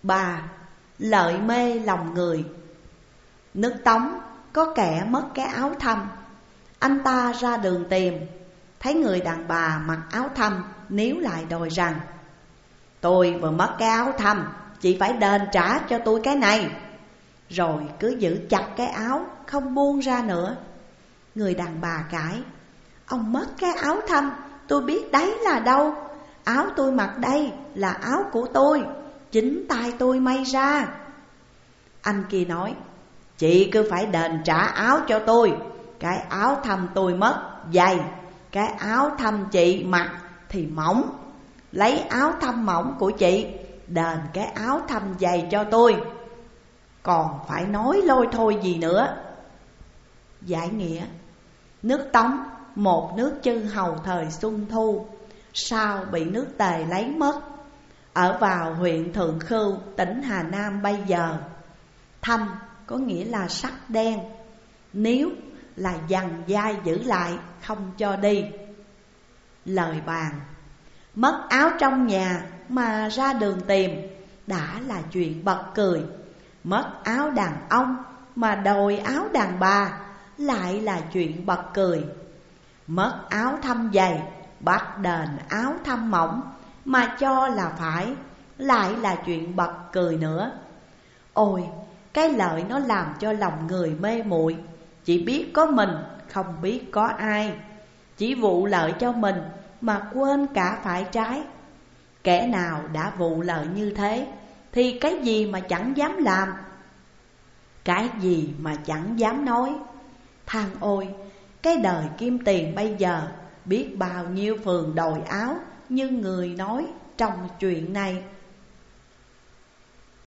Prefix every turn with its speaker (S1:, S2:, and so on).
S1: 3. Lợi mê lòng người. Nước Tống có kẻ mất cái áo thăm. Anh ta ra đường tìm, thấy người đàn bà mặc áo thăm, níu lại đòi rằng: tôi vừa mất cái áo thăm, chị phải đền trả cho tôi cái này. Rồi cứ giữ chặt cái áo, không buông ra nữa. Người đàn bà cãi: ông mất cái áo thăm, tôi biết đấy là đâu. Áo tôi mặc đây là áo của tôi, chính tay tôi may ra. Anh kia nói: chị cứ phải đền trả áo cho tôi. Cái áo thăm tôi mất dày, cái áo thăm chị mặc thì mỏng. Lấy áo thăm mỏng của chị đền cái áo thăm dày cho tôi. Còn phải nói lôi thôi gì nữa. Giải nghĩa: nước Tống, một nước chư hầu thời Xuân Thu, sau bị nước Tề lấy mất, ở vào huyện Thượng Khưu, tỉnh Hà Nam bây giờ. Thăm có nghĩa là sắc đen, níu là dằn dai giữ lại, không cho đi. Lời bàn: mất áo trong nhà mà ra đường tìm đã là chuyện bật cười. Mất áo đàn ông mà đòi áo đàn bà lại là chuyện bật cười. Mất áo thăm dày bắt đền áo thăm mỏng mà cho là phải, lại là chuyện bật cười nữa. Ôi, cái lợi nó làm cho lòng người mê muội, chỉ biết có mình, không biết có ai. Chỉ vụ lợi cho mình mà quên cả phải trái. Kẻ nào đã vụ lợi như thế thì cái gì mà chẳng dám làm, cái gì mà chẳng dám nói. Than ôi, cái đời kim tiền bây giờ biết bao nhiêu phường đòi áo như người nói trong chuyện này.